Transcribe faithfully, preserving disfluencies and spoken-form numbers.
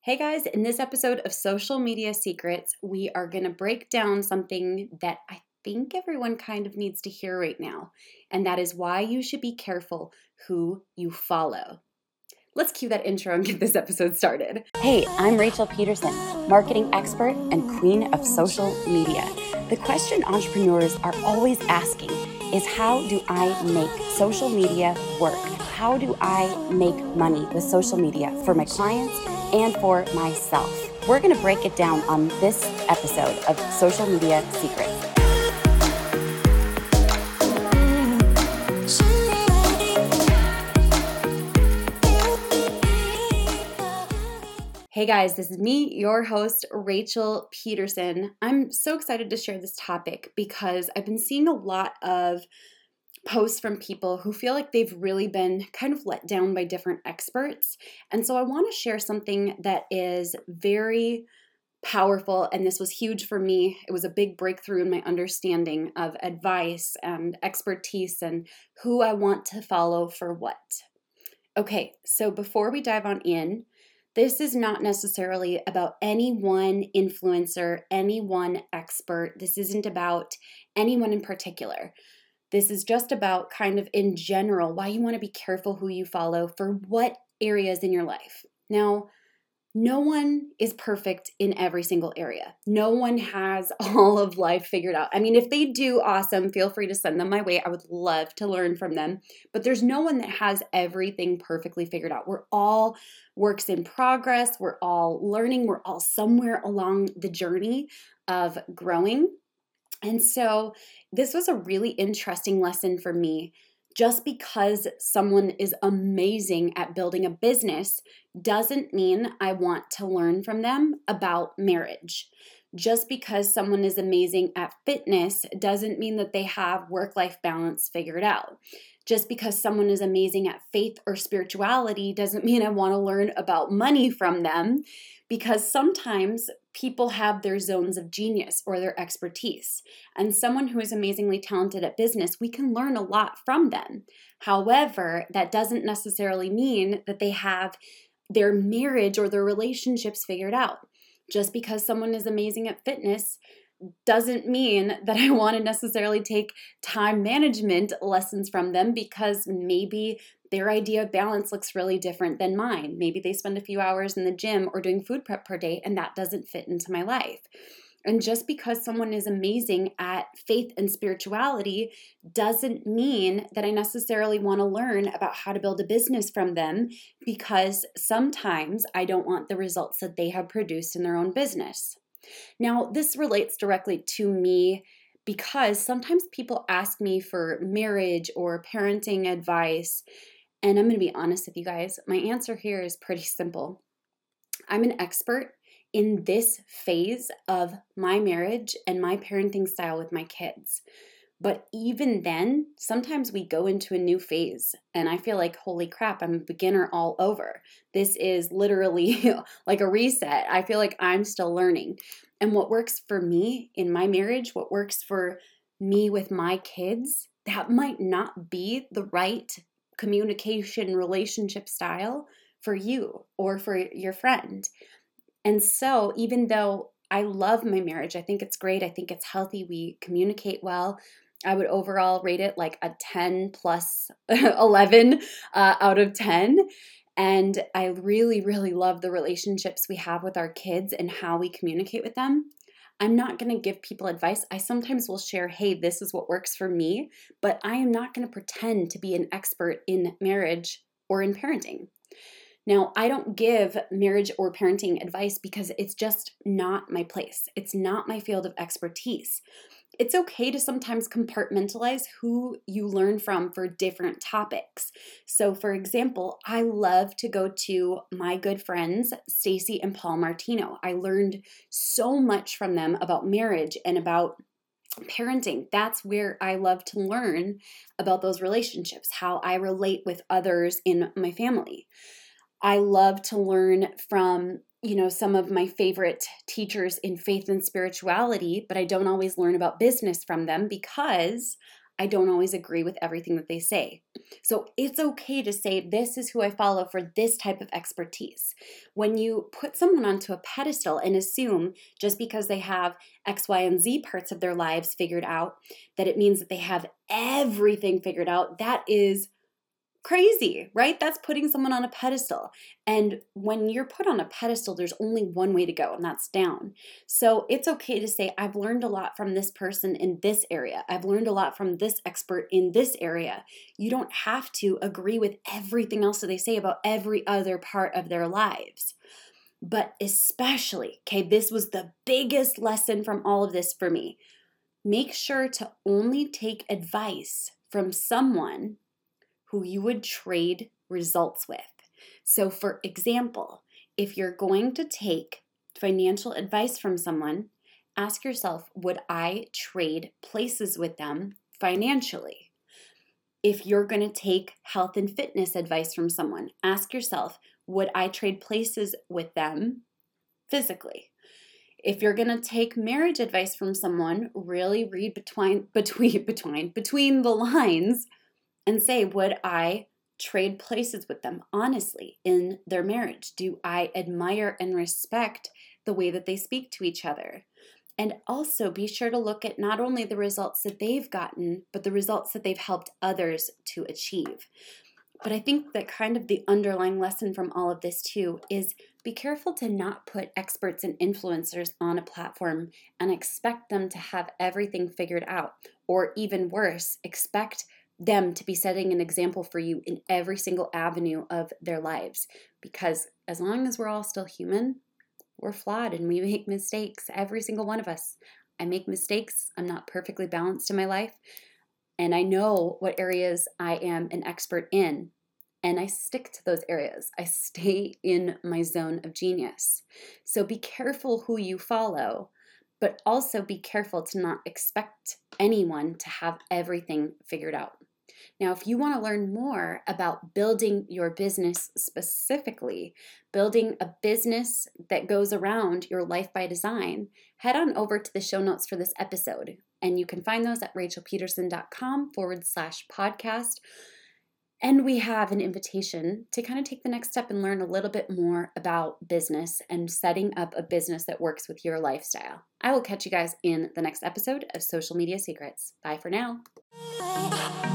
Hey guys, in this episode of Social Media Secrets, we are going to break down something that I think everyone kind of needs to hear right now, and that is why you should be careful who you follow. Let's cue that intro and get this episode started. Hey, I'm Rachel Peterson, marketing expert and queen of social media. The question entrepreneurs are always asking is, how do I make social media work? How do I make money with social media for my clients and for myself? We're going to break it down on this episode of Social Media Secrets. Hey guys, this is me, your host, Rachel Peterson. I'm so excited to share this topic because I've been seeing a lot of posts from people who feel like they've really been kind of let down by different experts. And so I want to share something that is very powerful, and this was huge for me. It was a big breakthrough in my understanding of advice and expertise and who I want to follow for what. Okay, so before we dive on in, this is not necessarily about any one influencer, any one expert. This isn't about anyone in particular. This is just about kind of in general why you want to be careful who you follow for what areas in your life. Now, no one is perfect in every single area. No one has all of life figured out. I mean, if they do, awesome. Feel free to send them my way. I would love to learn from them. But there's no one that has everything perfectly figured out. We're all works in progress. We're all learning. We're all somewhere along the journey of growing. And so this was a really interesting lesson for me. Just because someone is amazing at building a business doesn't mean I want to learn from them about marriage. Just because someone is amazing at fitness doesn't mean that they have work-life balance figured out. Just because someone is amazing at faith or spirituality doesn't mean I want to learn about money from them, because sometimes people have their zones of genius or their expertise. And someone who is amazingly talented at business, we can learn a lot from them. However, that doesn't necessarily mean that they have their marriage or their relationships figured out. Just because someone is amazing at fitness doesn't mean that I want to necessarily take time management lessons from them, because maybe their idea of balance looks really different than mine. Maybe they spend a few hours in the gym or doing food prep per day, and that doesn't fit into my life. And just because someone is amazing at faith and spirituality doesn't mean that I necessarily want to learn about how to build a business from them, because sometimes I don't want the results that they have produced in their own business. Now, this relates directly to me because sometimes people ask me for marriage or parenting advice, and I'm going to be honest with you guys. My answer here is pretty simple. I'm an expert in this phase of my marriage and my parenting style with my kids. But even then, sometimes we go into a new phase and I feel like, holy crap, I'm a beginner all over. This is literally like a reset. I feel like I'm still learning. And what works for me in my marriage, what works for me with my kids, that might not be the right communication relationship style for you or for your friend. And so even though I love my marriage, I think it's great, I think it's healthy, we communicate well, I would overall rate it like a ten plus eleven uh, out of ten. And I really, really love the relationships we have with our kids and how we communicate with them. I'm not going to give people advice. I sometimes will share, hey, this is what works for me, but I am not going to pretend to be an expert in marriage or in parenting. Now, I don't give marriage or parenting advice because it's just not my place. It's not my field of expertise. It's okay to sometimes compartmentalize who you learn from for different topics. So, for example, I love to go to my good friends, Stacy and Paul Martino. I learned so much from them about marriage and about parenting. That's where I love to learn about those relationships, how I relate with others in my family. I love to learn from, you know, some of my favorite teachers in faith and spirituality, but I don't always learn about business from them because I don't always agree with everything that they say. So it's okay to say, this is who I follow for this type of expertise. When you put someone onto a pedestal and assume just because they have X, Y, and Z parts of their lives figured out, that it means that they have everything figured out, that is crazy, right? That's putting someone on a pedestal. And when you're put on a pedestal, there's only one way to go, and that's down. So it's okay to say, I've learned a lot from this person in this area. I've learned a lot from this expert in this area. You don't have to agree with everything else that they say about every other part of their lives. But especially, okay, this was the biggest lesson from all of this for me. Make sure to only take advice from someone who you would trade results with. So for example, if you're going to take financial advice from someone, ask yourself, would I trade places with them financially? If you're going to take health and fitness advice from someone, ask yourself, would I trade places with them physically? If you're going to take marriage advice from someone, really read between between between between the lines and say, would I trade places with them honestly in their marriage? Do I admire and respect the way that they speak to each other? And also be sure to look at not only the results that they've gotten, but the results that they've helped others to achieve. But I think that kind of the underlying lesson from all of this too is be careful to not put experts and influencers on a platform and expect them to have everything figured out. Or even worse, expect them to be setting an example for you in every single avenue of their lives. Because as long as we're all still human, we're flawed and we make mistakes, every single one of us. I make mistakes. I'm not perfectly balanced in my life. And I know what areas I am an expert in. And I stick to those areas. I stay in my zone of genius. So be careful who you follow, but also be careful to not expect anyone to have everything figured out. Now, if you want to learn more about building your business specifically, building a business that goes around your life by design, head on over to the show notes for this episode. And you can find those at rachelpeterson.com forward slash podcast. And we have an invitation to kind of take the next step and learn a little bit more about business and setting up a business that works with your lifestyle. I will catch you guys in the next episode of Social Media Secrets. Bye for now.